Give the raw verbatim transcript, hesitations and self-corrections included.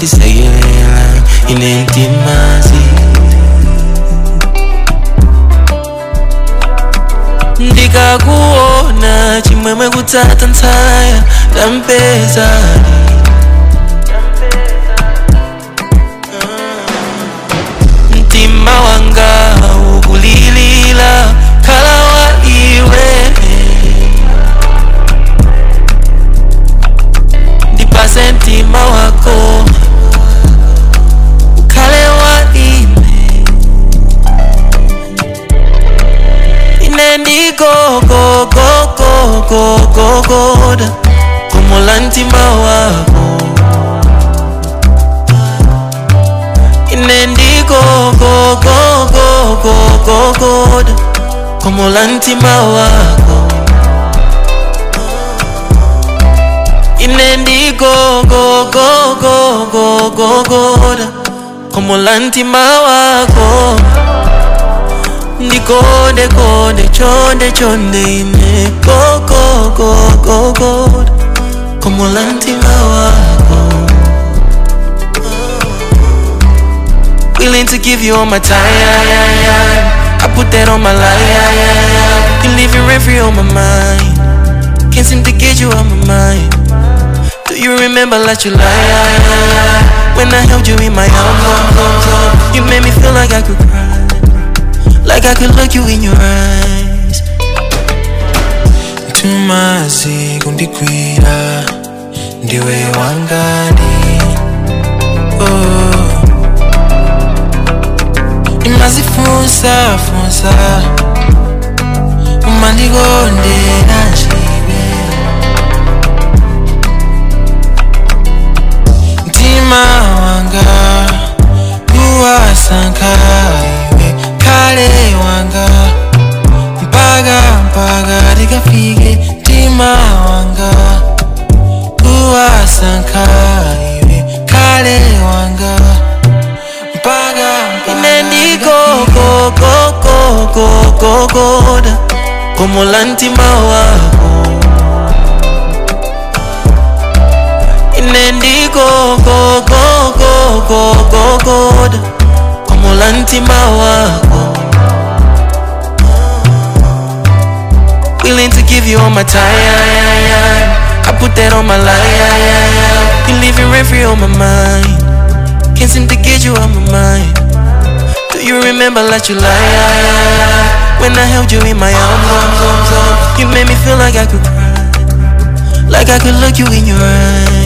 ndisekelela ine ntimazi ndikakuona chimwemwe kutsata ntsaya ndampeza mtima wanga ukulilila khala wa iwe ndipase mtima wako ukhale wa ine ine ndiko go go go go go go da kumula mtima wako ine ndiko go go go go go go da kumula mtima wako ine ndiko go go go go go go da kumula mtima wako ndikonde konde chonde chonde ine go go go go go kumula mtima wako willing to give you all my time I put that on my life you leave your rent free on my mind can't seem to get you out my mind do you remember like you lied when I held you in my arms you made me feel like I could cry like I could look you in your eyes tumazi kundikwira ndiwe wangani oh imazifunsa funsa umandigondera njibe mtima wanga uwasanka iwe kale wanga mpaga mpaga likafike mtima wanga uwasanka iwe kale wanga mpaga ine ndiko go go go go go go da kumula mtima wako ine ndiko go go go go go go da kumula mtima wako willing to give you all my time I put that on my life you leave your rent free on my mind can't seem to get you out my mind do you remember like you lied when I held you in my arms you made me feel like I could cry like I could look you in your eyes